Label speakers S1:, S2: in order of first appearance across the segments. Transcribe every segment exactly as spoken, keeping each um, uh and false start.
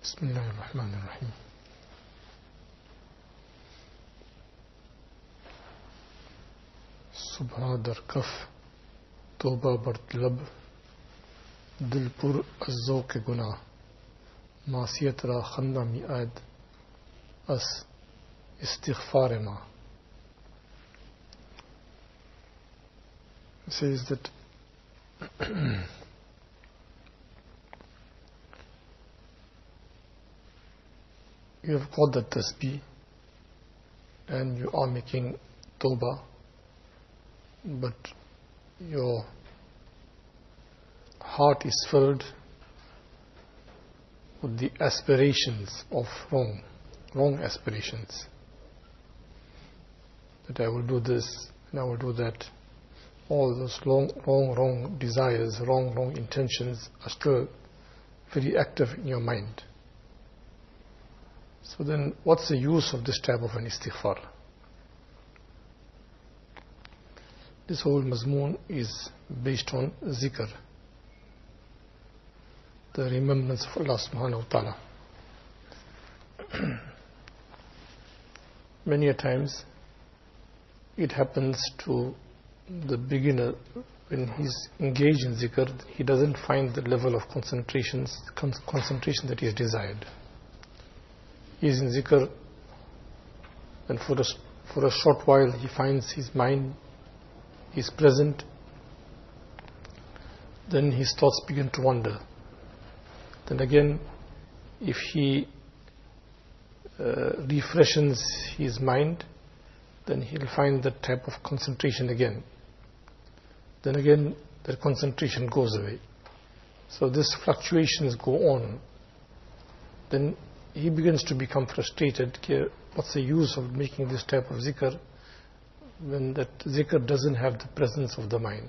S1: بسم الله الرحمن الرحيم صبح در کف توبہ برت لب دل پر از ذوق گناہ معصیت را خندہ می آید اس استغفار ما. It says that you have got the tasbih and you are making tawbah, but your heart is filled with the aspirations of wrong, wrong aspirations. That I will do this and I will do that. All those long, wrong, wrong desires, wrong, wrong intentions are still very active in your mind. So then what's the use of this type of an istighfar? This whole mazmoon is based on zikr, the remembrance of Allah subhanahu wa ta'ala. Many a times it happens to the beginner when he's engaged in zikr, he doesn't find the level of concentration, concentration that he has desired. He is in zikr, and for a, for a short while he finds his mind is present. Then his thoughts begin to wander. Then again, if he uh, refreshes his mind, then he'll find that type of concentration again. Then again, the concentration goes away. So these fluctuations go on. Then he begins to become frustrated. What's the use of making this type of zikr when that zikr doesn't have the presence of the mind?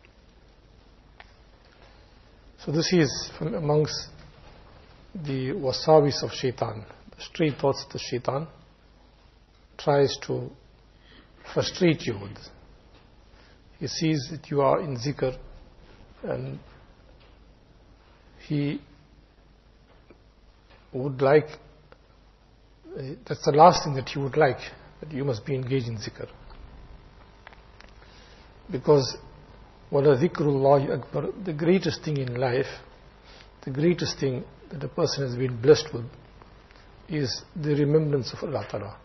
S1: So this is from amongst the wasawis of shaitan, the stray thoughts the shaitan tries to frustrate you with. He sees that you are in zikr and he would like, that's the last thing that he would like, that you must be engaged in zikr. Because wala dhikrullahi akbar, the greatest thing in life, the greatest thing that a person has been blessed with is the remembrance of Allah Ta'ala.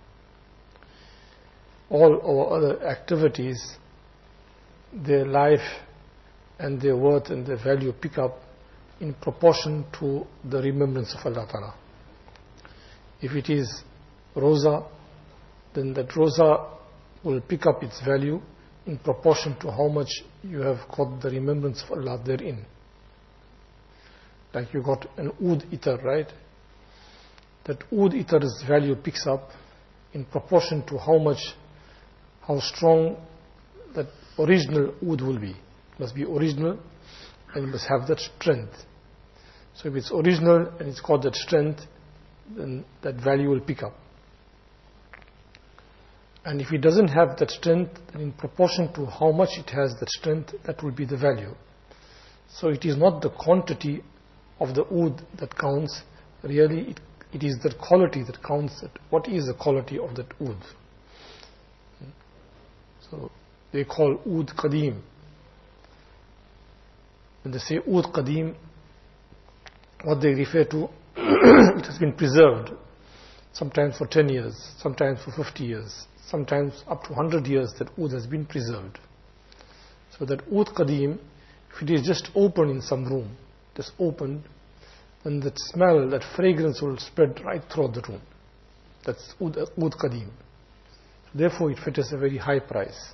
S1: All our other activities, their life and their worth and their value pick up in proportion to the remembrance of Allah Ta'ala. If it is roza, then that roza will pick up its value in proportion to how much you have got the remembrance of Allah therein. Like you got an oud itar, right? That oud itar's value picks up in proportion to how much, how strong that original oud will be. It must be original and it must have that strength. So if it's original and it's got that strength, then that value will pick up. And if it doesn't have that strength, then in proportion to how much it has that strength, that will be the value. So it is not the quantity of the oud that counts, really it, it is the quality that counts. That what is the quality of that oud? So they call oud qadim. When they say oud qadim, what they refer to, it has been preserved, sometimes for ten years, sometimes for fifty years, sometimes up to one hundred years that oud has been preserved. So that oud qadim, if it is just open in some room, just opened, then that smell, that fragrance will spread right throughout the room. That's oud, oud qadim. Therefore it fetches a very high price.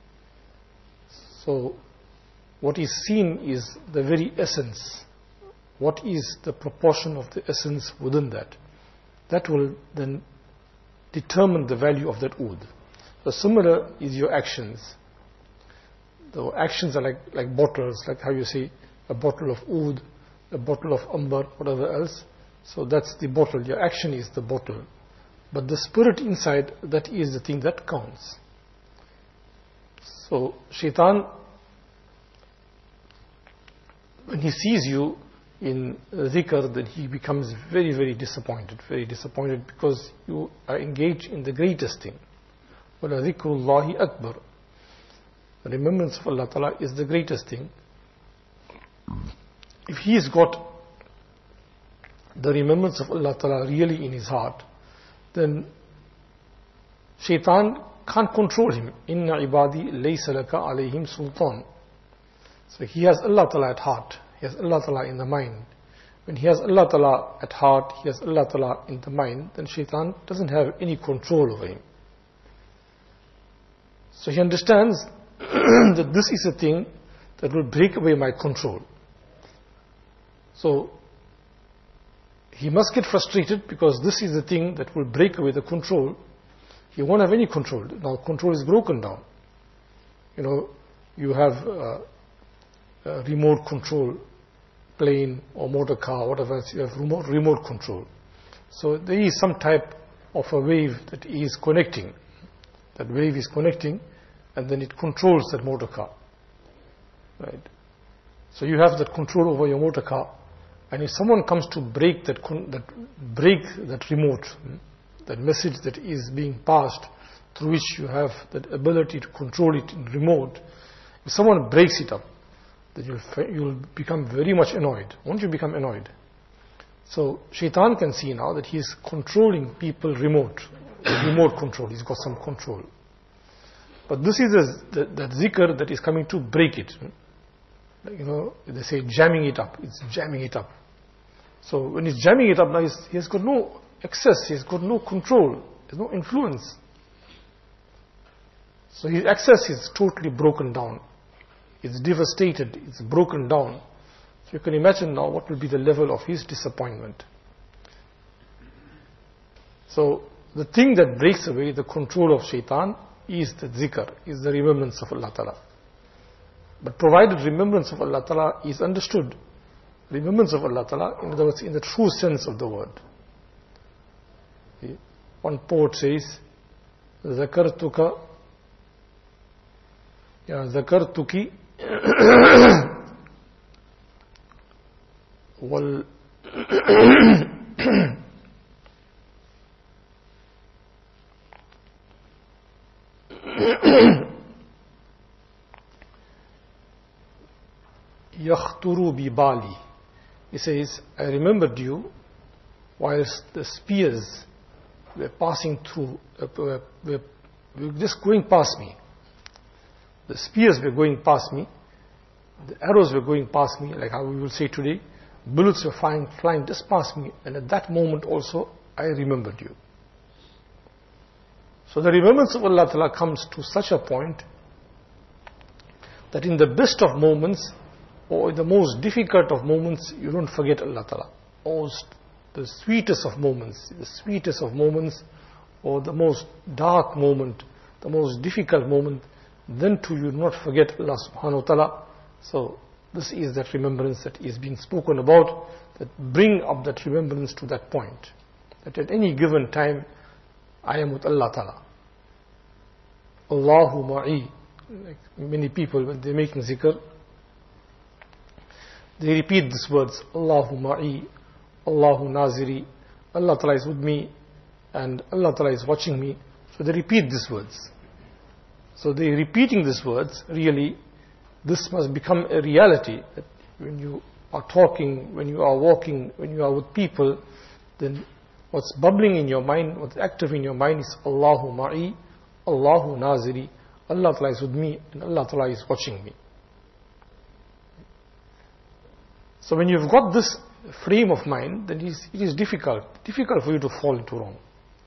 S1: So what is seen is the very essence. What is the proportion of the essence within that? That will then determine the value of that oud. So similar is your actions. The actions are like, like bottles, like how you say a bottle of oud, a bottle of amber, whatever else. So that's the bottle. Your action is the bottle. But the spirit inside, that is the thing that counts. So shaitan, when he sees you, in dhikr, then he becomes very, very disappointed, very disappointed because you are engaged in the greatest thing. وَلَذِكْرُ اللَّهِ أَكْبَرُ. The remembrance of Allah Ta'ala is the greatest thing. If he has got the remembrance of Allah Ta'ala really in his heart, then shaitan can't control him. Inna ibadi laysa laka alayhim sultan. So he has Allah Ta'ala at heart. He has Allah Ta'ala in the mind. When he has Allah Ta'ala at heart, he has Allah Ta'ala in the mind, then shaitan doesn't have any control over him. So he understands that this is a thing that will break away my control. So he must get frustrated because this is the thing that will break away the control. He won't have any control. Now control is broken down. You know, you have uh, a remote control plane or motor car, whatever else, you have remote, remote control. So there is some type of a wave that is connecting. That wave is connecting and then it controls that motor car. Right? So you have that control over your motor car, and if someone comes to break that, that break that remote, that message that is being passed, through which you have that ability to control it in remote, if someone breaks it up, then you'll, you'll become very much annoyed. Won't you become annoyed? So shaitan can see now that he is controlling people remote, remote control. He's got some control. But this is a, that, that zikr that is coming to break it. You know, they say jamming it up. It's jamming it up. So when he's jamming it up, now he's, he has got no access. He has got no control. There's no influence. So his access is totally broken down. It's devastated. It's broken down. So you can imagine now what will be the level of his disappointment. So the thing that breaks away the control of shaitan is the zikr, is the remembrance of Allah Ta'ala. But provided remembrance of Allah Ta'ala is understood, remembrance of Allah Ta'ala, in other words, in the true sense of the word. One poet says, Zakartuka, ya Zakartuki, wal yakhturu bi bali. He says, I remembered you whilst the spears were passing through, uh, were, were, were just going past me. The spears were going past me, the arrows were going past me, like how we will say today, bullets were flying, flying just past me, and at that moment also I remembered you. So the remembrance of Allah Ta'ala comes to such a point that in the best of moments or in the most difficult of moments, you don't forget Allah Ta'ala. Most, the sweetest of moments, the sweetest of moments, or the most dark moment, the most difficult moment, then too you do not forget Allah Subhanahu wa Ta'ala. So this is that remembrance that is being spoken about, that bring up that remembrance to that point, that at any given time I am with Allah Ta'ala. Allahu ma'i. Like many people, when they're making zikr, they repeat these words, Allahu ma'i, Allahu naziri, Allah Ta'ala is with me, and Allah Ta'ala is watching me. So they repeat these words. So they repeating these words, really, this must become a reality, that when you are talking, when you are walking, when you are with people, then what's bubbling in your mind, what's active in your mind is Allahu ma'i, Allahu naziri, Allah Ta'ala is with me, and Allah Ta'ala is watching me. So when you've got this frame of mind, then it is, it is difficult, difficult for you to fall into wrong.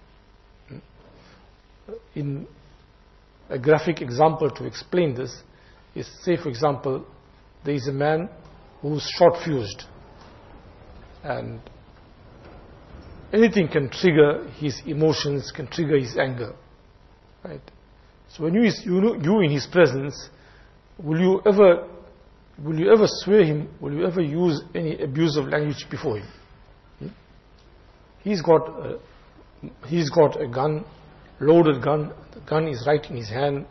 S1: In a graphic example to explain this is, say for example, there is a man who's short-fused, and anything can trigger his emotions, can trigger his anger, right? So when you, you know, you in his presence, will you ever, will you ever swear him? Will you ever use any abusive language before him? Hmm? He's got, a, he's got a gun, loaded gun. The gun is right in his hand,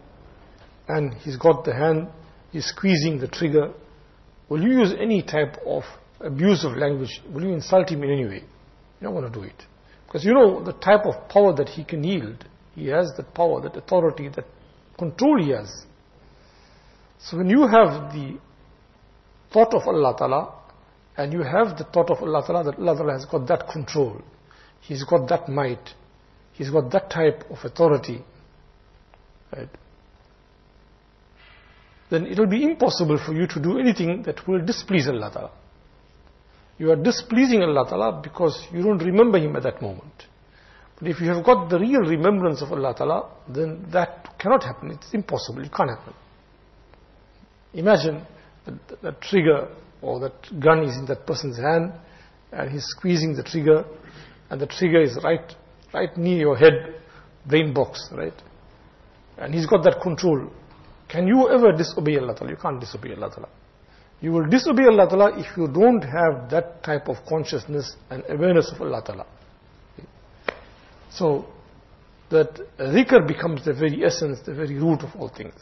S1: and he's got the hand. He's squeezing the trigger. Will you use any type of abusive language, will you insult him in any way? You don't want to do it. Because you know the type of power that he can yield. He has that power, that authority, that control he has. So when you have the thought of Allah Ta'ala, and you have the thought of Allah Ta'ala, that Allah Ta'ala has got that control, He's got that might, He's got that type of authority, right? Then it will be impossible for you to do anything that will displease Allah Ta'ala. You are displeasing Allah Ta'ala because you don't remember Him at that moment. But if you have got the real remembrance of Allah Ta'ala, then that cannot happen. It's impossible. It can't happen. Imagine that the trigger or that gun is in that person's hand, and he's squeezing the trigger, and the trigger is right, right near your head, brain box, right? And he's got that control. Can you ever disobey Allah Ta'ala? You can't disobey Allah Ta'ala. You will disobey Allah Ta'ala if you don't have that type of consciousness and awareness of Allah Ta'ala. So, that dhikr becomes the very essence, the very root of all things.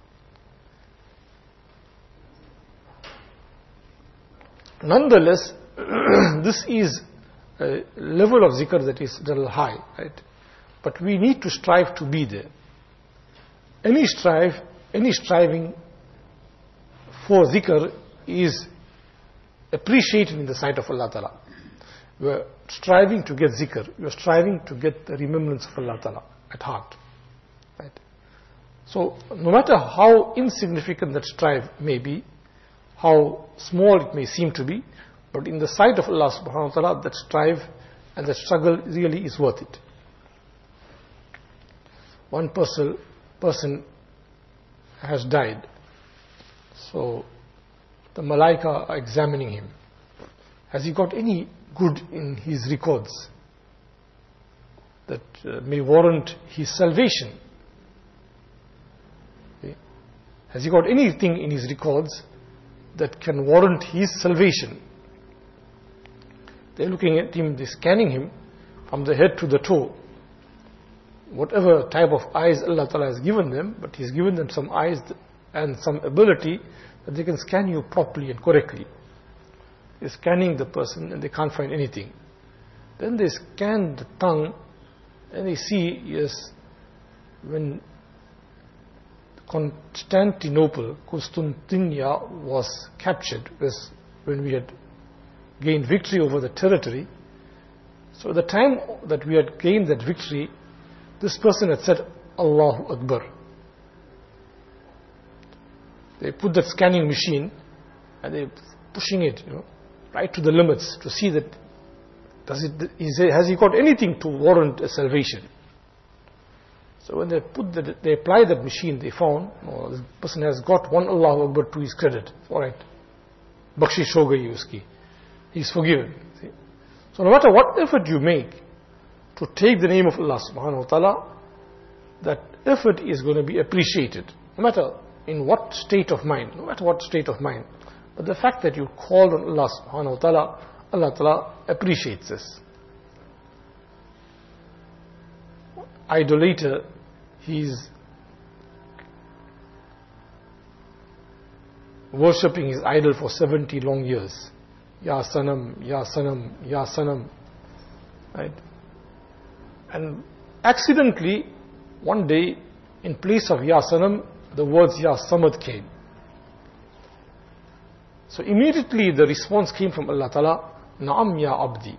S1: Nonetheless, this is a level of zikr that is a little high, right? But we need to strive to be there. Any strive, any striving for zikr is appreciated in the sight of Allah Ta'ala. We are striving to get zikr. We are striving to get the remembrance of Allah Ta'ala at heart, right? So, no matter how insignificant that strive may be, how small it may seem to be, but in the sight of Allah Subhanahu wa Ta'ala, that strive and that struggle really is worth it. One person, person has died. So, the Malaika are examining him. Has he got any good in his records that uh, may warrant his salvation? Okay. Has he got anything in his records that can warrant his salvation? They're looking at him, they're scanning him from the head to the toe. Whatever type of eyes Allah Ta'ala has given them, but He's given them some eyes and some ability that they can scan you properly and correctly. They're scanning the person and they can't find anything. Then they scan the tongue and they see, yes, when Constantinople, Constantinia was captured, was when we had gained victory over the territory. So at the time that we had gained that victory, this person had said, Allahu Akbar. They put that scanning machine and they're pushing it, you know, right to the limits to see that does it, is it, has he got anything to warrant a salvation. So when they put the, they apply that machine, they found, oh, this person has got one Allahu Akbar to his credit. Alright. Bakshish ho gayi uski. He's forgiven. See? So no matter what effort you make to take the name of Allah Subhanahu wa Ta'ala, that effort is going to be appreciated. No matter in what state of mind, no matter what state of mind. But the fact that you called on Allah Subhanahu wa Ta'ala, Allah Ta'ala appreciates this. Idolater, he's worshipping his idol for seventy long years. Ya Sanam, Ya Sanam, Ya Sanam. Right? And accidentally, one day, in place of Ya Sanam, the words Ya Samad came. So immediately the response came from Allah Ta'ala, Naam Ya Abdi.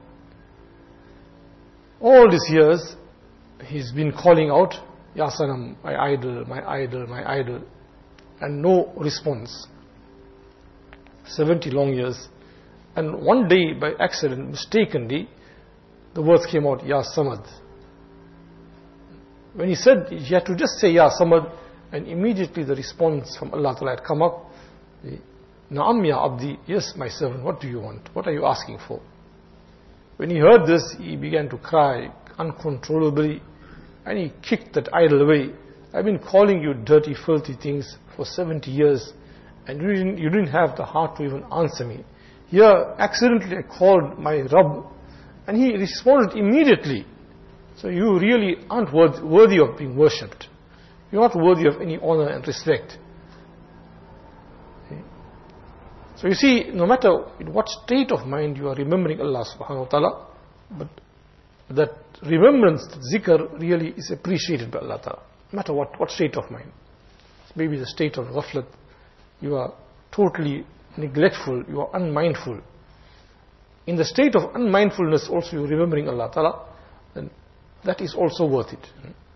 S1: All these years, he's been calling out, Ya Sanam, my idol, my idol, my idol, and no response. seventy long years. And one day, by accident, mistakenly, the words came out, Ya Samad. When he said, he had to just say Ya Samad, and immediately the response from Allah Ta'ala had come up, Naam Ya Abdi, yes my servant, what do you want? What are you asking for? When he heard this, he began to cry uncontrollably, and he kicked that idol away. I've been calling you dirty, filthy things for seventy years, and you didn't, you didn't have the heart to even answer me. Here, accidentally I called my Rabb, and he responded immediately. So you really aren't worth, worthy of being worshipped. You're not worthy of any honor and respect. Okay. So you see, no matter in what state of mind you are remembering Allah subhanahu wa ta'ala, but that remembrance, that zikr, really is appreciated by Allah ta'ala. No matter what, what state of mind. Maybe the state of ghaflat, you are totally neglectful, you are unmindful. In the state of unmindfulness also you are remembering Allah ta'ala, then that is also worth it.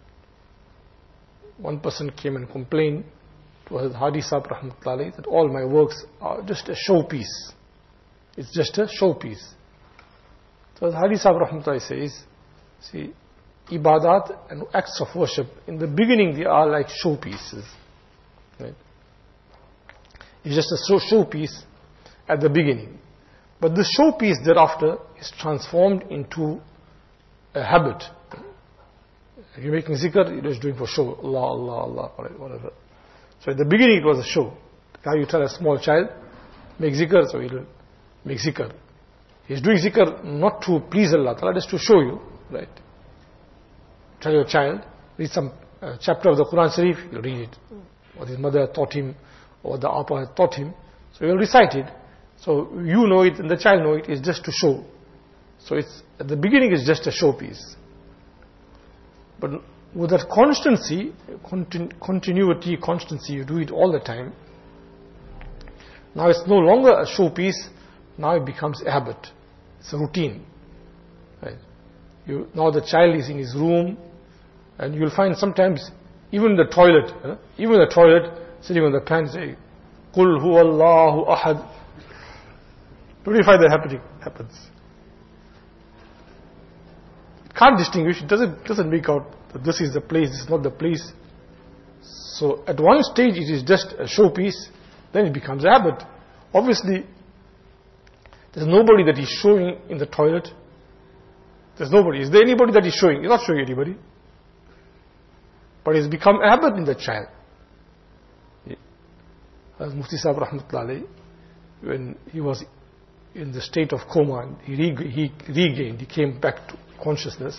S1: One person came and complained to Hazrat Hadi Sahib rahmatullahi that all my works are just a showpiece. It's just a showpiece. So Hazrat Hadi Sahib rahmatullahi says, see, ibadat and acts of worship, in the beginning they are like showpieces. Right? It's just a show showpiece at the beginning. But the showpiece thereafter is transformed into a habit. If you're making zikr, you're just doing for show. Allah, Allah, Allah, whatever. So at the beginning it was a show. Now you tell a small child, make zikr, so he'll make zikr. He's doing zikr not to please Allah Ta'ala, just to show you, right? Tell your child, read some uh, chapter of the Quran Sharif, he'll read it. What his mother taught him, or the Appa had taught him. So he'll recite it. So you know it and the child know it, is just to show. So it's, at the beginning it's just a showpiece. But with that constancy, continu continuity, constancy, you do it all the time. Now it's no longer a showpiece, now it becomes a habit. It's a routine. Right? You, now the child is in his room, and you'll find sometimes, even in the toilet, uh, even in the toilet, sitting on the pants, say, Qul huwa Allahu ahad. Don't you find that happening? Happens. It can't distinguish, it doesn't, doesn't make out that this is the place, this is not the place. So at one stage it is just a showpiece, then it becomes a habit. Obviously, there's nobody that is showing in the toilet. There's nobody. Is there anybody that is showing? You're not showing anybody. But it's become a habit in the child. As Mufti Sahib rahmatullahi, when he was in the state of coma, he, reg he regained, he came back to consciousness.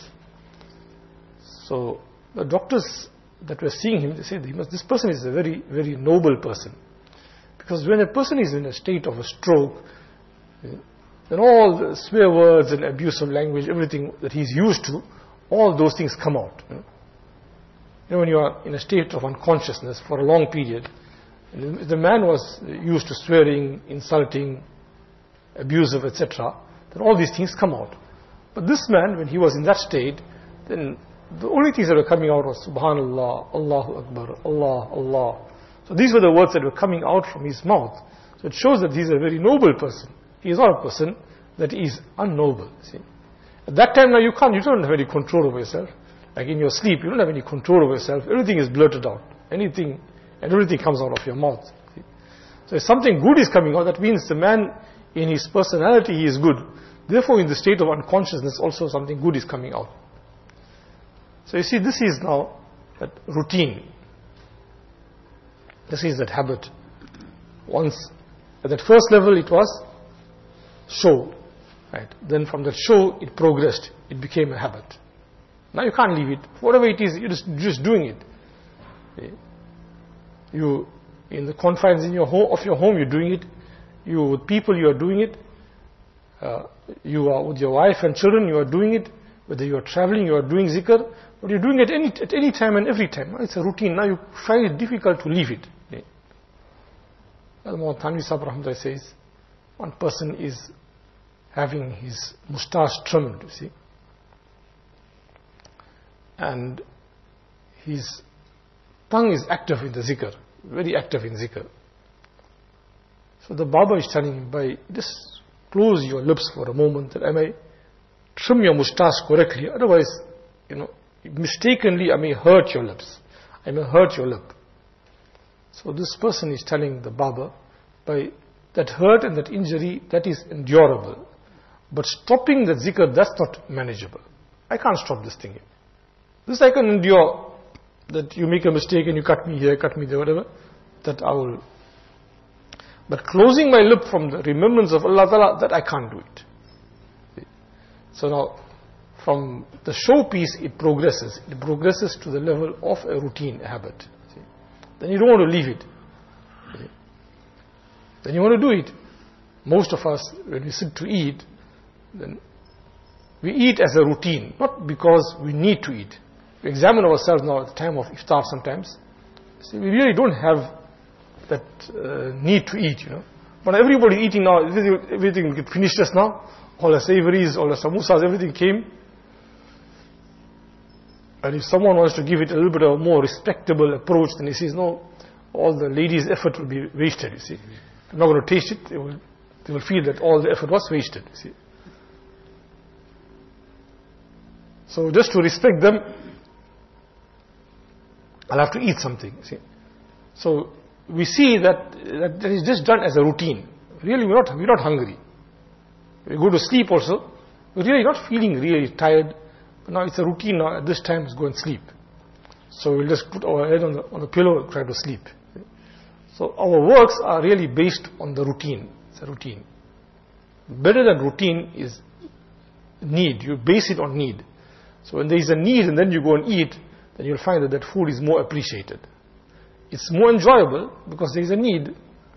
S1: So the doctors that were seeing him, they said, he must, this person is a very, very noble person. Because when a person is in a state of a stroke, then all the swear words and abusive language, everything that he's used to, all those things come out. You know, you know when you are in a state of unconsciousness for a long period, and the man was used to swearing, insulting, abusive, et cetera, then all these things come out. But this man, when he was in that state, then the only things that were coming out was Subhanallah, Allahu Akbar, Allah, Allah. So these were the words that were coming out from his mouth. So it shows that he is a very noble person. He is not a person that is unnoble. See? At that time now you can't, you don't have any control over yourself. Like in your sleep, you don't have any control over yourself. Everything is blurted out. Anything and everything comes out of your mouth. See? So if something good is coming out, that means the man in his personality, he is good. Therefore in the state of unconsciousness also something good is coming out. So you see, this is now that routine. This is that habit. Once, at that first level it was show. Right? Then from that show it progressed. It became a habit. Now you can't leave it. Whatever it is, you're just, just doing it. You, in the confines in your home, of your home, you're doing it. You, with people, you are doing it. Uh, you are with your wife and children, you are doing it. Whether you are traveling, you are doing zikr. But you're doing it any, at any time and every time. It's a routine. Now you find it difficult to leave it. Al-Mawad Thanvi Sahib rahmatullah says, one person is having his moustache trimmed, you see. And his tongue is active in the zikr, very active in zikr. So the Baba is telling him, by just close your lips for a moment, that I may trim your moustache correctly, otherwise, you know, mistakenly I may hurt your lips. I may hurt your lip. So this person is telling the Baba, by that hurt and that injury, that is endurable. But stopping the zikr, that's not manageable. I can't stop this thing. This I can endure, that you make a mistake and you cut me here, cut me there, whatever, that I will. But closing my lip from the remembrance of Allah Ta'ala, that I can't do it. So now, from the showpiece, it progresses. It progresses to the level of a routine, a habit. See? Then you don't want to leave it. See? Then you want to do it. most of us, when we sit to eat, then we eat as a routine, not because we need to eat. We examine ourselves now at the time of iftar sometimes. See, we really don't have that uh, need to eat, you know. But everybody eating now, everything, everything will get finished just now. All the savories, all the samosas, everything came. And if someone wants to give it a little bit of a more respectable approach, then he says, no, all the ladies' effort will be wasted, you see. They're not going to taste it, they will, they will feel that all the effort was wasted, you see. So just to respect them, I'll have to eat something, you see. So we see that, that that is just done as a routine. Really, we're not, we're not hungry. We go to sleep also, we're really not feeling really tired. But now it's a routine now, at this time, let's go and sleep. So we'll just put our head on the, on the pillow and try to sleep. So our works are really based on the routine. It's a routine. Better than routine is need. You base it on need. So when there is a need and then you go and eat, then you'll find that that food is more appreciated. It's more enjoyable because there is a need.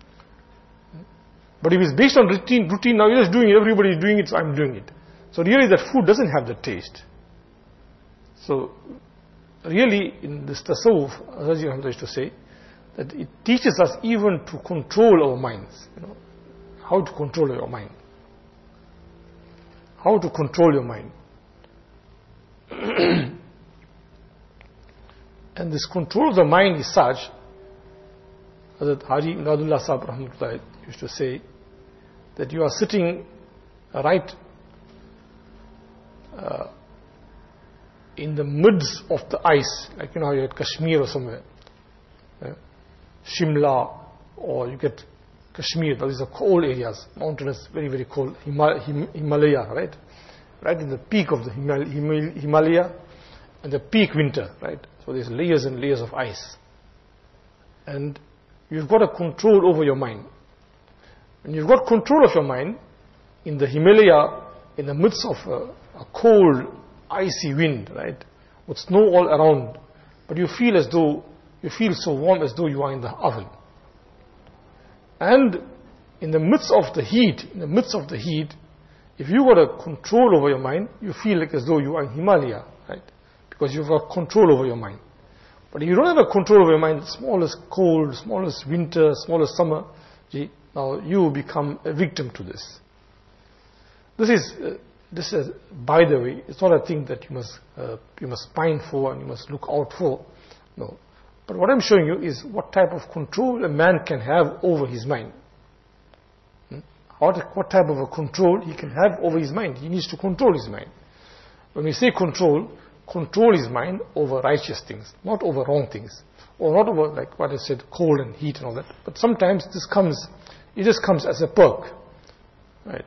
S1: But if it's based on routine, routine now you're just doing it, everybody is doing it, so I'm doing it. So really that food doesn't have the taste. So really in this tasawwuf, Hazrat Rahmatullah used to say, that it teaches us even to control our minds. You know, how to control your mind. How to control your mind. And this control of the mind is such, Hazrat Haji Imdadullah Sahib Rahmatullah used to say, that you are sitting right uh, in the midst of the ice, like you know, you're at Kashmir or somewhere, uh, Shimla, or you get Kashmir, these are cold areas, mountainous, very, very cold, Himal Him Himalaya, right? Right in the peak of the Himal Himal Himalaya, and the peak winter, right? So there's layers and layers of ice. And you've got a control over your mind. When you've got control of your mind, in the Himalaya, in the midst of a, a cold, icy wind, right, with snow all around, but you feel as though, you feel so warm as though you are in the oven. And in the midst of the heat, in the midst of the heat, if you got a control over your mind, you feel like as though you are in Himalaya, right, because you've got control over your mind. But if you don't have a control over your mind, smallest cold, smallest winter, smallest summer, gee, now you become a victim to this. This is, uh, this is, by the way, it's not a thing that you must, uh, you must pine for and you must look out for. No. But what I'm showing you is what type of control a man can have over his mind. Hmm? What, what type of a control he can have over his mind. He needs to control his mind. When we say control, control his mind over righteous things, not over wrong things. Or not over, like what I said, cold and heat and all that. But sometimes this comes, it just comes as a perk. Right?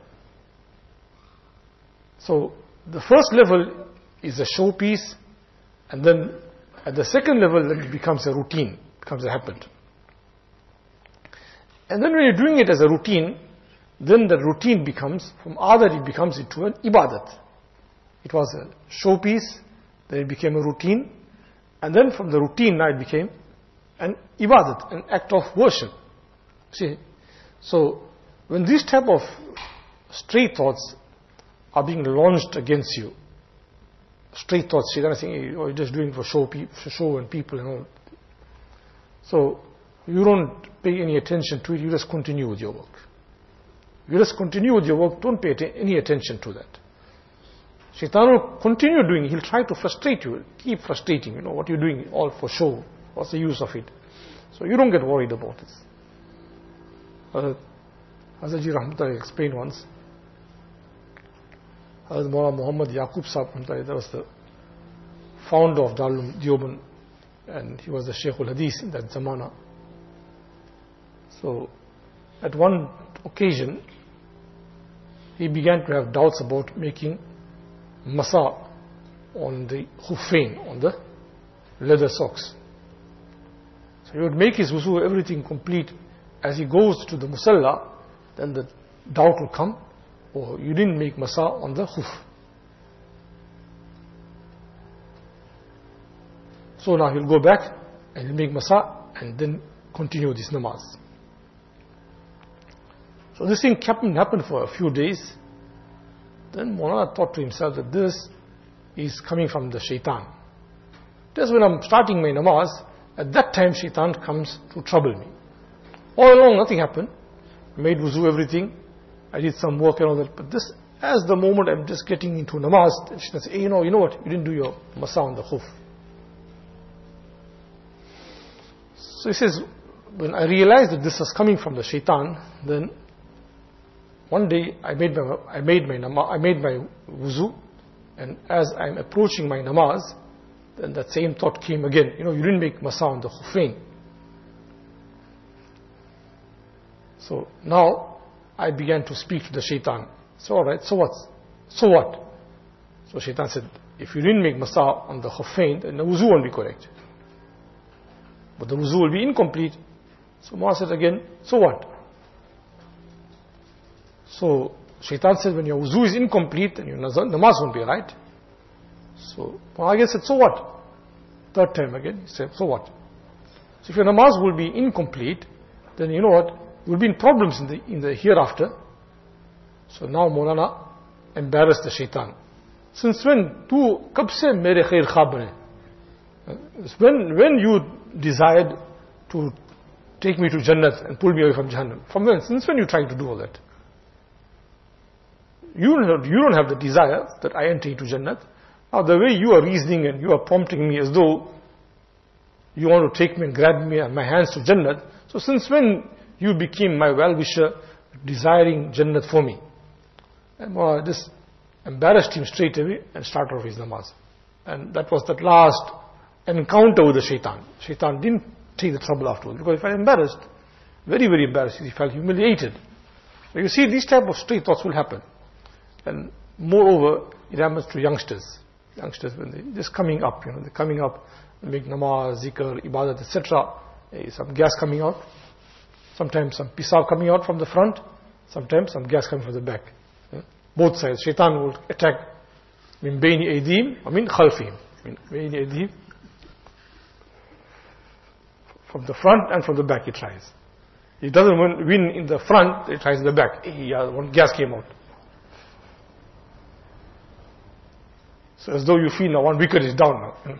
S1: So the first level is a showpiece, and then at the second level then it becomes a routine, becomes a habit. And then when you're doing it as a routine, then the routine becomes, from adat it becomes into an ibadat. It was a showpiece, then it became a routine, and then from the routine now it became an ibadat, an act of worship. See, so when these type of stray thoughts are being launched against you, stray thoughts, you're going to think, oh, you're just doing for show, for show and people and all. So you don't pay any attention to it, you just continue with your work. You just continue with your work, don't pay any attention to that. Shaitan will continue doing it, he'll try to frustrate you, keep frustrating, you know, what you're doing all for show, what's the use of it? So you don't get worried about this. Hazrat Hazrat Rahmatullah explained once, Hazrat Maulana Muhammad Yaqub Sahib, that was the founder of Darul Deoband, and he was the Shaykh al-Hadith in that zamana. So at one occasion, he began to have doubts about making masa on the khuffain, on the leather socks. So he would make his wuzu, everything complete. As he goes to the musalla, then the doubt will come, oh, you didn't make masa on the khuf. So now he'll go back and he'll make masa and then continue this namaz. So this thing kept happened for a few days. Then Maulana thought to himself that this is coming from the shaitan. Just when I'm starting my namaz, at that time shaitan comes to trouble me. All along nothing happened. I made wuzu, everything. I did some work and all that. But this, as the moment I'm just getting into namaz, shaitan says, hey, you know, you know what? You didn't do your masa on the khuf. So he says, when I realized that this was coming from the shaitan, then one day I made my I made my namaz, I made my wuzu, and as I'm approaching my namaz, then that same thought came again. You know, you didn't make masa on the khufain. So now I began to speak to the shaitan. So alright, so what? So what? So shaitan said, if you didn't make masa on the khufain, then the wuzu won't be correct. But the wuzu will be incomplete. So Maulana said again, so what? So shaitan said, when your wuzu is incomplete, then your namaz won't be right. So Maulana again said, so what? Third time again, he said, so what? So if your namaz will be incomplete, then you know what? You'll be in problems in the in the hereafter. So now Maulana embarrassed the shaitan. Since when tu kab se mere khair khab bane? When when you desired to take me to Jannat and pull me away from Jahannam? From when? Since when you trying to do all that? You don't, you don't have the desire that I enter into Jannat. Now the way you are reasoning and you are prompting me as though you want to take me and grab me and my hands to Jannat. So since when you became my well-wisher, desiring Jannat for me? And uh, this embarrassed him straight away and started off his namaz. And that was that last encounter with the shaitan. Shaitan didn't take the trouble afterwards because he felt embarrassed. Very, very embarrassed. He felt humiliated. So you see, these type of stray thoughts will happen. And moreover, it happens to youngsters. Youngsters, when they're just coming up, you know, they're coming up, they make namaz, zikr, ibadat, et cetera. Some gas coming out. Sometimes some pisab coming out from the front. Sometimes some gas coming from the back. Yeah? Both sides. Shaitan will attack. Min bayni aydihim, wa min khalfihim. Min bayni aydihim. From the front and from the back he tries. He doesn't win in the front, he tries in the back. Hey, yeah, one gas came out. So as though you feel now one wicket is down now.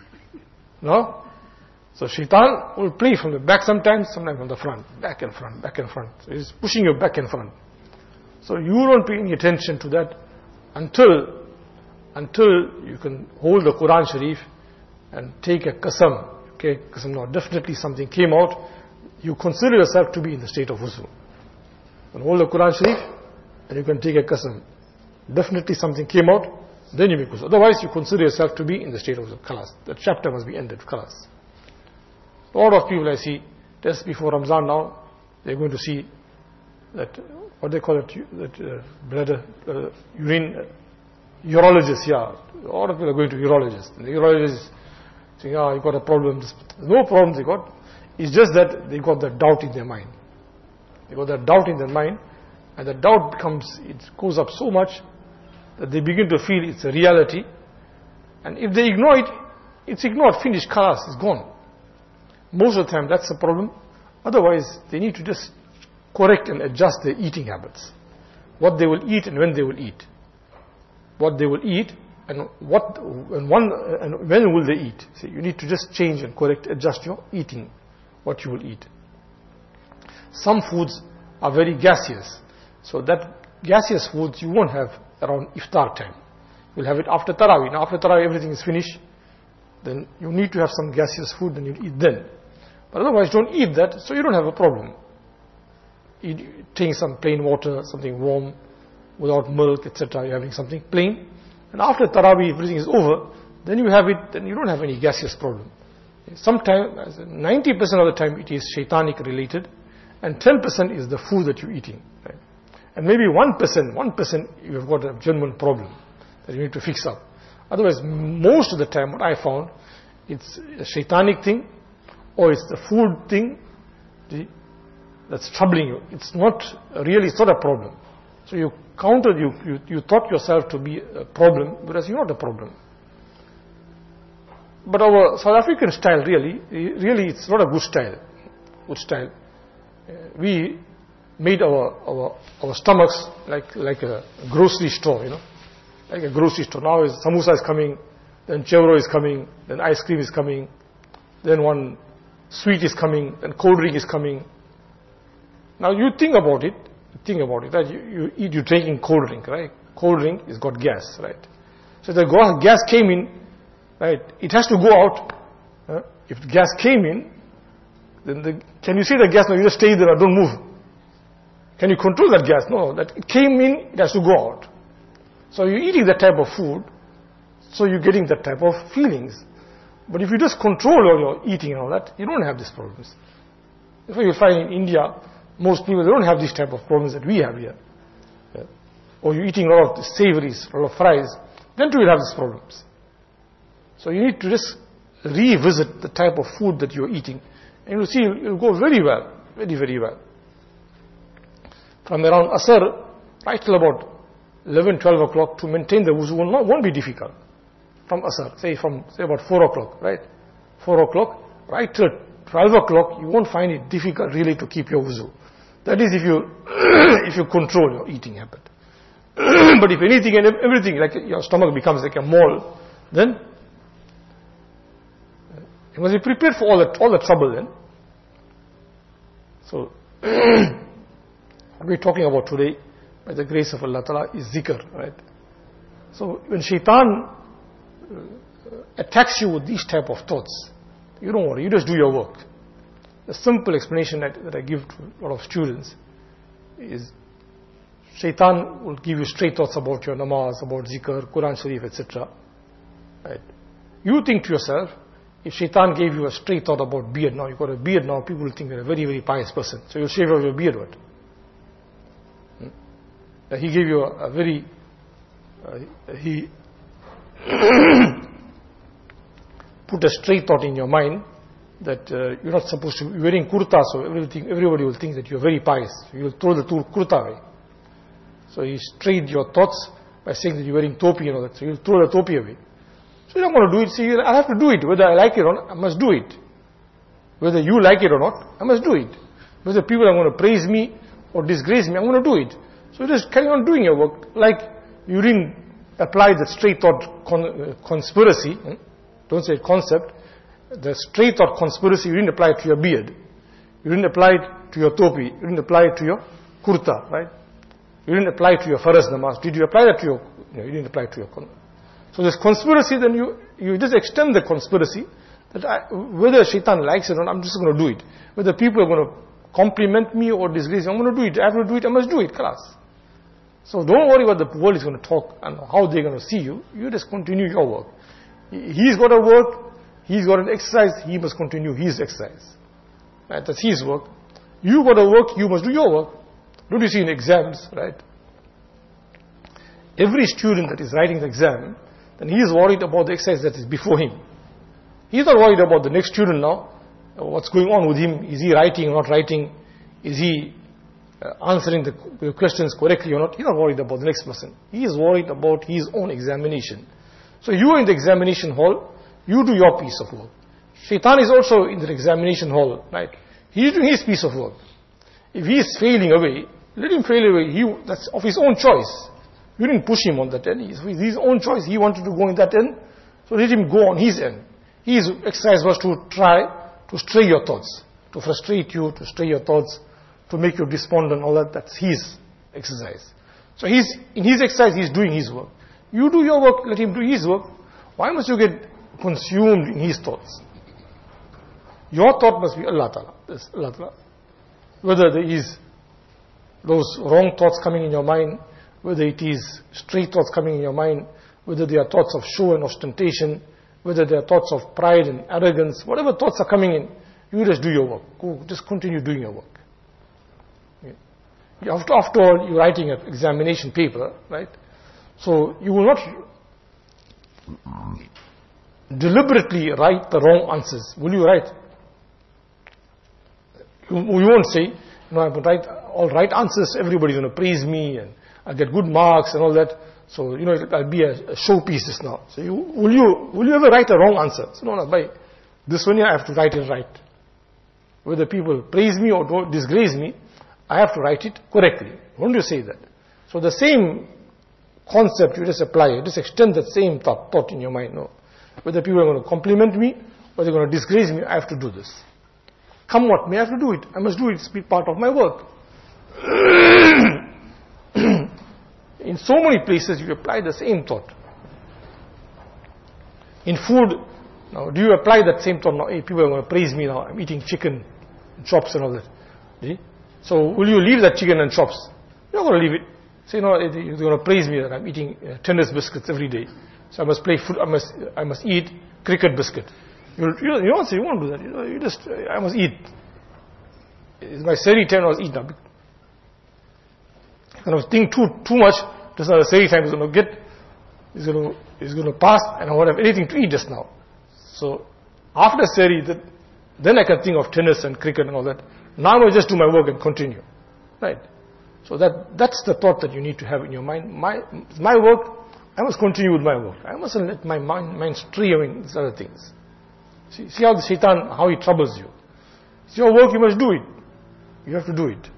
S1: No? So shaitan will play from the back sometimes, sometimes from the front. Back and front, back and front. So he's pushing you back and front. So you don't pay any attention to that until, until you can hold the Quran Sharif and take a qasam. Okay, qasam, no, definitely something came out. You consider yourself to be in the state of wuzu. And hold the Quran Sharif and you can take a qasam. Definitely something came out. Then you make wuzu. Otherwise, you consider yourself to be in the state of wuzu. Khalas. That chapter must be ended. Khalas. A lot of people I see, just before Ramzan now, they're going to see that, what they call it, that uh, bladder, uh, urine, uh, urologist, yeah. A lot of people are going to urologists. And the urologist saying, ah, you got a problem. There's no problem they got. It's just that they got that doubt in their mind. They got that doubt in their mind, and the doubt becomes, it goes up so much that they begin to feel it's a reality. And if they ignore it, it's ignored, finished, khalas, it's gone. Most of the time that's the problem. Otherwise, they need to just correct and adjust their eating habits. What they will eat and when they will eat. What they will eat and what and one and when will they eat. So you need to just change and correct, adjust your eating, what you will eat. Some foods are very gaseous. So that gaseous foods you won't have around iftar time. You'll have it after Tarawih. Now after Tarawih everything is finished. Then you need to have some gaseous food and you eat then. But otherwise don't eat that, so you don't have a problem. Eat, take some plain water, something warm, without milk, et cetera. You're having something plain. And after Tarawih, everything is over, then you have it, then you don't have any gaseous problem. Sometimes, ninety percent of the time it is shaitanic related, and ten percent is the food that you're eating. Right? And maybe one percent, one percent you've got a genuine problem that you need to fix up. Otherwise, most of the time what I found, it's a shaitanic thing, or it's the food thing that's troubling you. It's not really, it's not a problem. So you counted, you, you, you thought yourself to be a problem, whereas you're not a problem. But our South African style really, really it's not a good style. Good style. Uh, we made our, our, our stomachs like, like a grocery store, you know, like a grocery store. Now is samosa is coming, then chevro is coming, then ice cream is coming, then one sweet is coming, then cold drink is coming. Now you think about it, think about it, right? You, you eat, you're drinking cold drink, right? Cold drink has got gas, right? So if the gas came in, right, it has to go out. Uh, if the gas came in, then the, can you see the gas? No, you just stay there, don't move. Can you control that gas? No, that it came in, it has to go out. So you're eating that type of food, so you're getting that type of feelings. But if you just control all your eating and all that, you don't have these problems. That's why you find in India, most people, they don't have these type of problems that we have here. Yeah. Or you're eating a lot of savories, a lot of fries, then too you'll have these problems. So you need to just revisit the type of food that you're eating. And you'll see it'll go very well, very, very well. From around Asr, right till about eleven, twelve o'clock, to maintain the wuzu will not, won't be difficult. From Asr, say from, say about four o'clock, right? four o'clock, right till twelve o'clock, you won't find it difficult really to keep your wuzu. That is if you, if you control your eating habit. But if anything and everything, like your stomach becomes like a mole, then you must be prepared for all the, all the trouble then. So, what we're talking about today, by the grace of Allah Ta'ala, is zikr, right? So, when shaitan attacks you with these type of thoughts, you don't worry, you just do your work. The simple explanation that, that I give to a lot of students is, shaitan will give you straight thoughts about your namaz, about zikr, Quran Sharif, et cetera. Right? You think to yourself, if shaitan gave you a straight thought about beard, now you've got a beard now, people will think you're a very, very pious person. So you'll shave off your beard, what? Hmm? That he gave you a, a very, uh, he put a straight thought in your mind that uh, you're not supposed to be wearing kurta, so everything, everybody will think that you're very pious. You'll throw the kurta away. So he strayed your thoughts by saying that you're wearing topi and all that. So you'll throw the topi away. So you're not going to do it. See, I have to do it. Whether I like it or not, I must do it. Whether you like it or not, I must do it. Whether people are going to praise me or disgrace me, I'm going to do it. So you just carry on doing your work. Like you didn't apply the straight thought con uh, conspiracy. Hmm? Don't say concept. The straight thought conspiracy, you didn't apply it to your beard. You didn't apply it to your topi. You didn't apply it to your kurta, right? You didn't apply it to your faraz namaz. Did you apply that to your, no, you didn't apply it to your, so this conspiracy, then you, you just extend the conspiracy that I, whether shaitan likes it or not, I'm just going to do it. Whether people are going to compliment me or disgrace me, I'm going to do it. I have to do it, I must do it, class. So don't worry what the world is going to talk and how they're going to see you. You just continue your work. He's got to work, he's got an exercise, he must continue his exercise. Right? That's his work. You got to work, you must do your work. Don't you see in exams, right? Every student that is writing the exam, then he is worried about the exercise that is before him. He is not worried about the next student now. What's going on with him? Is he writing or not writing? Is he uh, answering the questions correctly or not? He's not worried about the next person. He is worried about his own examination. So you are in the examination hall, you do your piece of work. Shaitan is also in the examination hall, right? He is doing his piece of work. If he is failing away, let him fail away. He, that's of his own choice. You didn't push him on that end. It's his own choice. He wanted to go in that end. So let him go on his end. His exercise was to try to stray your thoughts, to frustrate you, to stray your thoughts, to make you despondent, all that. That's his exercise. So he's, in his exercise, he's doing his work. You do your work, let him do his work. Why must you get consumed in his thoughts? Your thought must be Allah Ta'ala. That's Allah Ta'ala. Whether there is those wrong thoughts coming in your mind, whether it is straight thoughts coming in your mind, whether they are thoughts of show and ostentation, whether they are thoughts of pride and arrogance, whatever thoughts are coming in, you just do your work. Go, just continue doing your work. Yeah. After, after all, you're writing an examination paper, right? So you will not deliberately write the wrong answers. Will you write? You, you won't say, you know, I will write all right answers, everybody's going to praise me and I'll get good marks and all that. So, you know, I'll be a, a showpiece just now. So you, will you will you ever write a wrong answer? So no, no, by this one I have to write it right. Whether people praise me or don't disgrace me, I have to write it correctly. Won't you say that? So the same concept, you just apply it, just extend that same thought, thought in your mind. No. Whether people are going to compliment me, or they're going to disgrace me, I have to do this. Come what may, I have to do it. I must do it. It's be part of my work. In so many places, you apply the same thought. In food, now, do you apply that same thought now? Hey, people are going to praise me now. I'm eating chicken, and chops and all that. See? So, will you leave that chicken and chops? You're not going to leave it. Say, no, you're going to praise me that I'm eating uh, tennis biscuits every day. So I must play food. I must, I must eat cricket biscuit. You, you, you don't say you won't do that. You, you just, uh, I must eat. It's my seri time. I must eat now. You're going to think too too much. Just now the seri time is going to get. Is going to is going to pass, and I won't have anything to eat just now. So after seri, that, then I can think of tennis and cricket and all that. Now I will just do my work and continue. Right. So that that's the thought that you need to have in your mind. My my work, I must continue with my work. I mustn't let my mind, mind stray away in these other things. See, see how the shaitan, how he troubles you. It's your work, you must do it. You have to do it.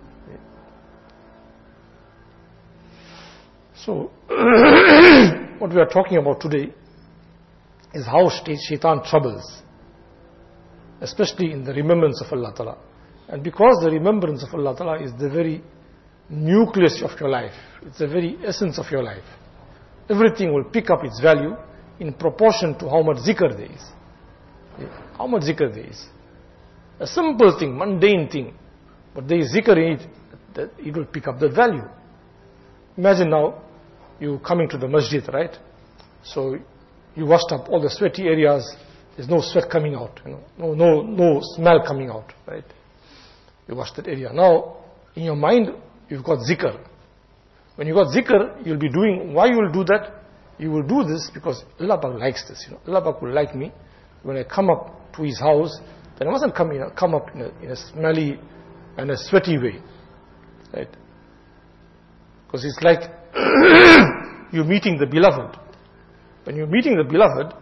S1: So, what we are talking about today is how shaitan troubles, especially in the remembrance of Allah Ta'ala. And because the remembrance of Allah Ta'ala is the very nucleus of your life, it's the very essence of your life, everything will pick up its value in proportion to how much zikr there is. How much zikr there is. A simple thing, mundane thing, but there is zikr in it, that it will pick up the value. Imagine now, you coming to the masjid, right? So, you washed up all the sweaty areas, there's no sweat coming out, you know, no, no, no smell coming out, right? You wash that area. Now, in your mind, you've got zikr. When you got zikr, you'll be doing, why you will do that? You will do this because Allah Pak likes this, you know. Allah Pak will like me. When I come up to his house, then I mustn't come, in a, come up in a, in a smelly and a sweaty way. Right? Because it's like you're meeting the beloved. When you're meeting the beloved,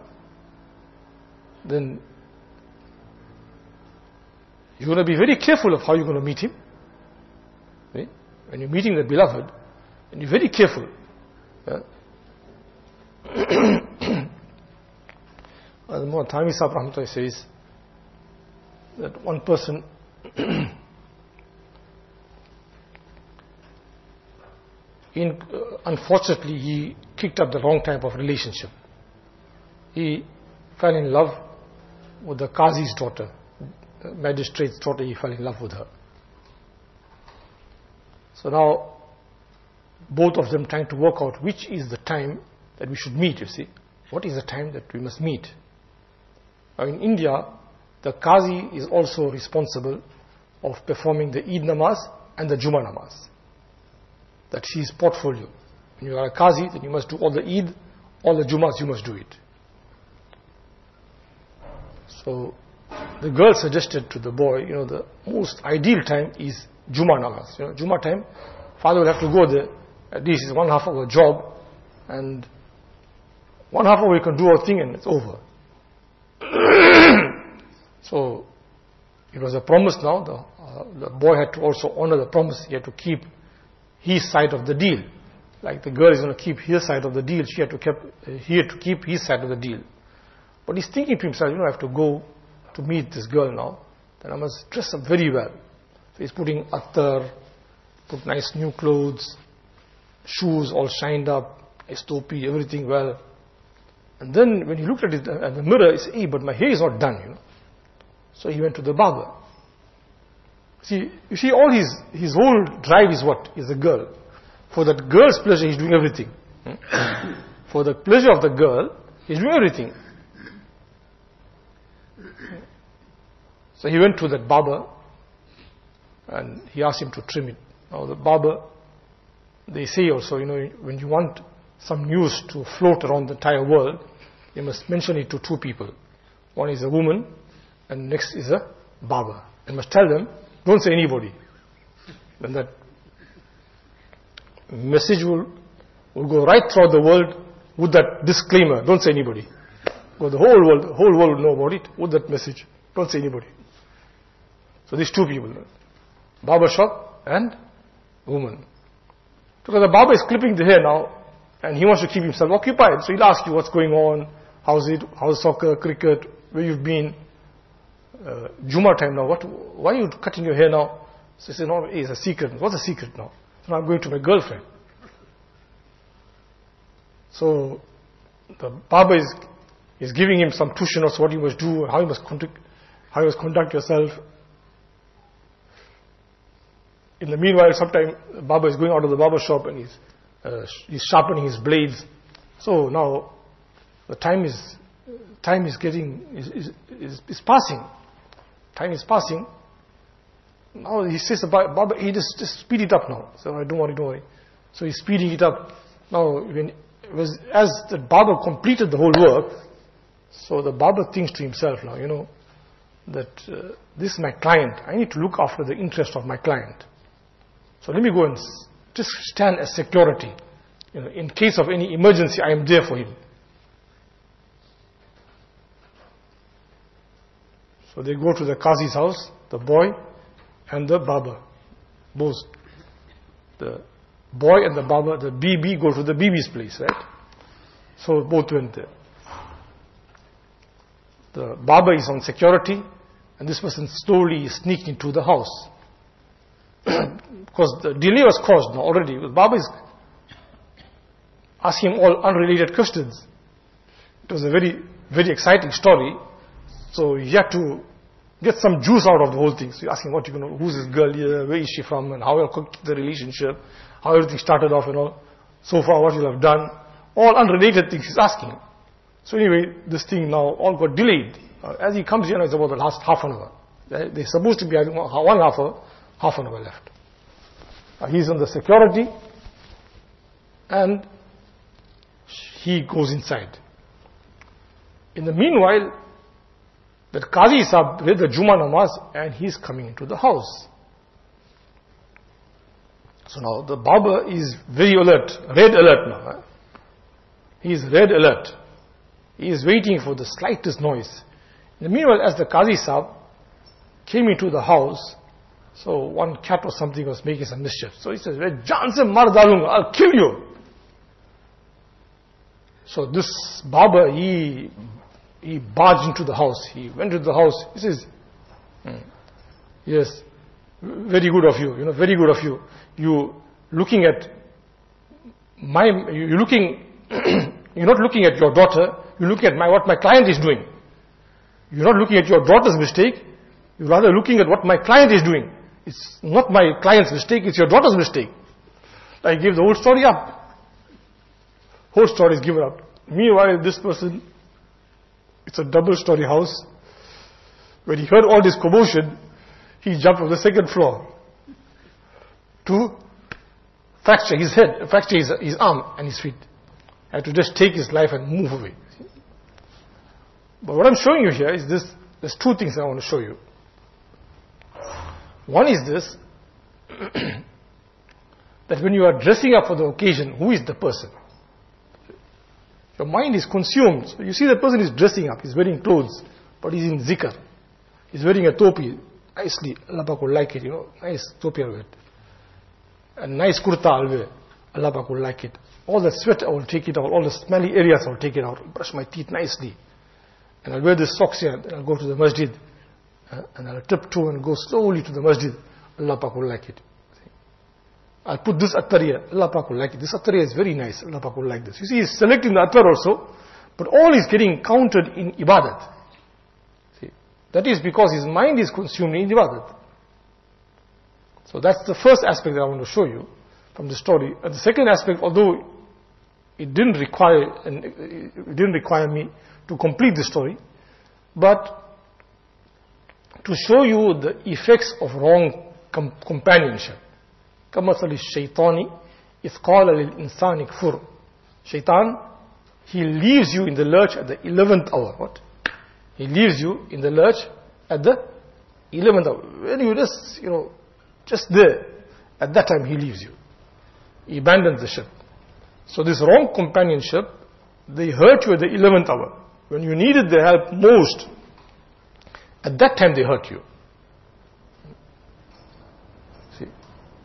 S1: then you're going to be very careful of how you're going to meet him. Right? When you're meeting the beloved, and you're very careful. Yeah? As Muhammad Sahib Rahmatullah says that one person in, uh, unfortunately he kicked up the wrong type of relationship. He fell in love with the Qazi's daughter, the magistrate's daughter. He fell in love with her. So now both of them trying to work out which is the time that we should meet, you see. What is the time that we must meet? Now in India, the Qazi is also responsible of performing the Eid namaz and the Jummah namaz. That's his portfolio. When you are a Qazi, then you must do all the Eid, all the Jummahs, you must do it. So the girl suggested to the boy, you know, the most ideal time is Jummah namaz. You know, Jummah time, father will have to go there. At least it's one half of a job, and one half hour you can do a thing and it's over. So it was a promise now. The, uh, the boy had to also honor the promise. He had to keep his side of the deal. Like the girl is going to keep his side of the deal, she had to keep, uh, he had to keep his side of the deal. But he's thinking to himself, you know, I have to go to meet this girl now, then I must dress up very well. So he's putting attar, put nice new clothes, shoes all shined up, his topi, everything well. And then when he looked at it at the mirror, he said, hey, but my hair is not done, you know. So he went to the barber. See, you see, all his, his whole drive is what? Is the girl. For that girl's pleasure, he's doing everything. For the pleasure of the girl, he's doing everything. So he went to that barber, and he asked him to trim it. Now the barber, they say also, you know, when you want some news to float around the entire world, you must mention it to two people. One is a woman, and next is a barber. You must tell them, don't say anybody. Then that message will, will go right throughout the world with that disclaimer, don't say anybody. Well, the whole world, the whole world will know about it with that message, don't say anybody. So these two people, barber shop and woman. Because the Baba is clipping the hair now, and he wants to keep himself occupied. So he'll ask you what's going on, how's it, how's soccer, cricket, where you've been, uh, Juma time now, what, why are you cutting your hair now? So he says, no, it's a secret. What's a secret now? So now I'm going to my girlfriend. So the Baba is, is giving him some tuition of what he must do, how he must conduct, how he must conduct yourself. In the meanwhile, sometime Baba is going out of the barber shop and he's, uh, he's sharpening his blades. So now the time is time is getting is, is, is, is passing. Time is passing. Now he says to Baba, he just, just speed it up now. So I don't worry, don't worry. So he's speeding it up. Now when it was as the Baba completed the whole work, so the Baba thinks to himself now, you know, that uh, this is my client. I need to look after the interest of my client. So let me go and just stand as security. You know, in case of any emergency, I am there for him. So they go to the Qazi's house, the boy and the Baba. Both. The boy and the Baba, the B B go to the B B's place, right? So both went there. The Baba is on security, and this person slowly sneaked into the house. Because the delay was caused now already. Baba is asking him all unrelated questions. It was a very, very exciting story. So he had to get some juice out of the whole thing. So you're asking, what you know, who's this girl here, where is she from, and how you the relationship, how everything started off and all. So far, what you have done. All unrelated things he's asking. So anyway, this thing now all got delayed. Uh, as he comes here, it's about the last half an hour. They're supposed to be having one half hour, half an hour left. Uh, he's on the security, and he goes inside. In the meanwhile, the Qazi Sahib read the Juma Namaz, and he's coming into the house. So now the Baba is very alert, red alert now. Huh? He is red alert. He is waiting for the slightest noise. In the meanwhile, as the Qazi Sahib came into the house, so one cat or something was making some mischief. So he says, "Jaan se mar dalunga, I'll kill you." So this Baba, he he barged into the house. He went to the house. He says, hmm, "Yes, very good of you. You know, very good of you. You looking at my, you looking, you're not looking at your daughter. You're looking at my what my client is doing. You're not looking at your daughter's mistake. You're rather looking at what my client is doing. It's not my client's mistake, it's your daughter's mistake." I give the whole story up. Whole story is given up. Meanwhile, this person, it's a double-story house. When he heard all this commotion, he jumped from the second floor to fracture his head, fracture his, his arm and his feet. Had to just take his life and move away. But what I'm showing you here is this. There's two things I want to show you. One is this, that when you are dressing up for the occasion, who is the person? Your mind is consumed. So you see the person is dressing up, he's wearing clothes, but he's in zikr. He's wearing a topi, nicely, Allah Pak will like it, you know, nice topi I'll wear. A nice kurta I'll wear, Allah Pak will like it. All the sweat I will take it out, all the smelly areas I will take it out, brush my teeth nicely. And I'll wear the socks here, and I'll go to the masjid. Uh, and I'll tiptoe and go slowly to the masjid. Allah Pak will like it. See? I'll put this attar here. Allah Pak will like it. This attar is very nice. Allah Pak will like this. You see, he's selecting the attar also, but all is getting counted in ibadat. See? That is because his mind is consumed in ibadat. So that's the first aspect that I want to show you from the story. And the second aspect, although it didn't require, and it didn't require me to complete the story, but to show you the effects of wrong com- companionship. كَمَثَلِ الشَّيْطَانِ إِذْ قَالَ لِلْإِنسَانِ كْفُرْ. Shaitan, he leaves you in the lurch at the eleventh hour. What? He leaves you in the lurch at the eleventh hour. When you just, you know, just there, at that time he leaves you. He abandons the ship. So this wrong companionship, they hurt you at the eleventh hour. When you needed their help most, at that time they hurt you. See?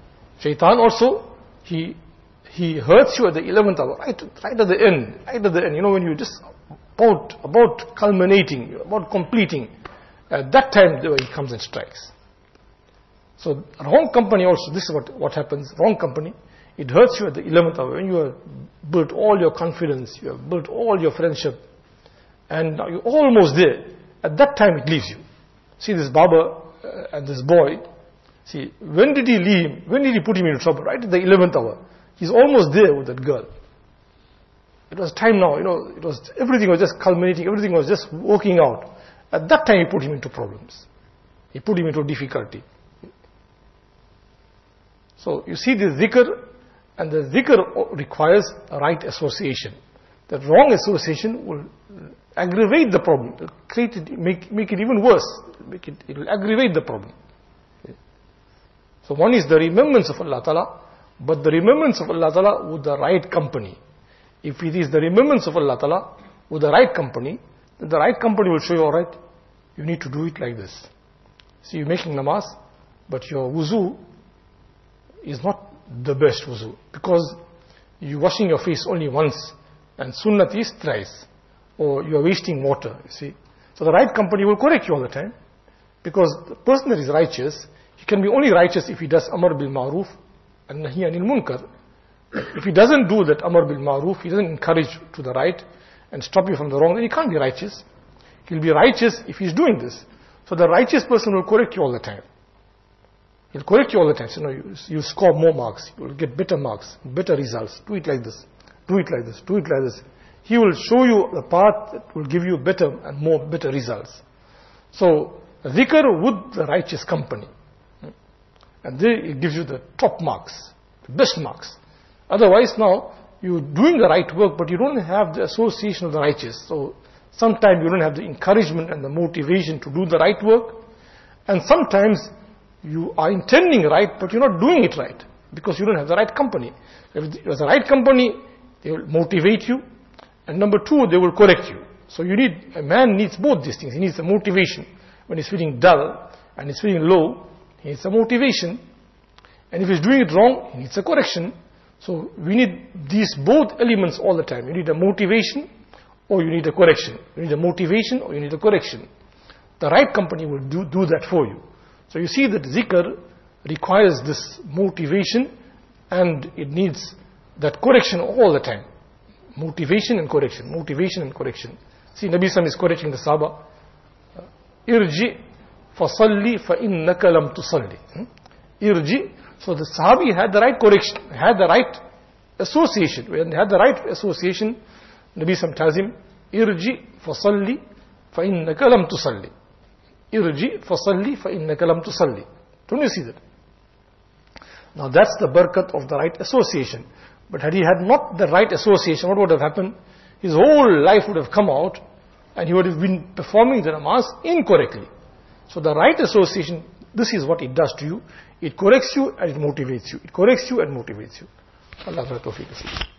S1: Shaitan also, he he hurts you at the eleventh hour, right, right at the end, right at the end. You know, when you're just about, about culminating, about completing, at that time he comes and strikes. So wrong company also, this is what, what happens, wrong company, it hurts you at the eleventh hour, when you have built all your confidence, you have built all your friendship, and now you're almost there. At that time it leaves you. See this Baba uh, and this boy, see, when did he leave him? When did he put him in trouble? Right at the eleventh hour. He's almost there with that girl. It was time now, you know, it was, everything was just culminating, everything was just working out. At that time he put him into problems. He put him into difficulty. So you see the zikr, and the zikr requires a right association. The wrong association will aggravate the problem, it'll create it, make, make it even worse, make it, it will aggravate the problem. So one is the remembrance of Allah Ta'ala, but the remembrance of Allah Ta'ala with the right company. If it is the remembrance of Allah Ta'ala with the right company, then the right company will show you, alright, you need to do it like this. See, you're making namaz, but your wuzu is not the best wuzu, because you're washing your face only once, and sunnat is thrice, or you're wasting water, you see. So the right company will correct you all the time, because the person that is righteous, he can be only righteous if he does amar bil ma'ruf and nahi anil munkar. If he doesn't do that amar bil ma'ruf, he doesn't encourage to the right and stop you from the wrong, then he can't be righteous. He'll be righteous if he's doing this. So the righteous person will correct you all the time. He'll correct you all the time. So, you know, you, you score more marks, you'll get better marks, better results. Do it like this, do it like this, do it like this. He will show you the path that will give you better and more better results. So zikr with the righteous company, and there it gives you the top marks, the best marks. Otherwise now, you're doing the right work, but you don't have the association of the righteous. So sometimes you don't have the encouragement and the motivation to do the right work. And sometimes you are intending right, but you're not doing it right, because you don't have the right company. If there's the right company, they will motivate you. And number two, they will correct you. So you need, a man needs both these things. He needs the motivation. When he's feeling dull and he's feeling low, he needs a motivation. And if he's doing it wrong, he needs a correction. So we need these both elements all the time. You need a motivation or you need a correction. You need a motivation or you need a correction. The right company will do, do that for you. So you see that zikr requires this motivation and it needs that correction all the time. Motivation and correction, motivation and correction. See, Nabi Sallam is correcting the Sahaba. Irji fasalli fa innaka lam tusalli. Irji. So the Sahabi had the right correction, had the right association. When they had the right association, Nabi Sallam tells him, Irji fasalli fa innaka lam tusalli. Irji fasalli fa innaka lam tusalli. Don't you see that? Now that's the barakat of the right association. But had he had not the right association, what would have happened? His whole life would have come out and he would have been performing the namaz incorrectly. So the right association, this is what it does to you. It corrects you and it motivates you. It corrects you and motivates you. Allah Tawfiq.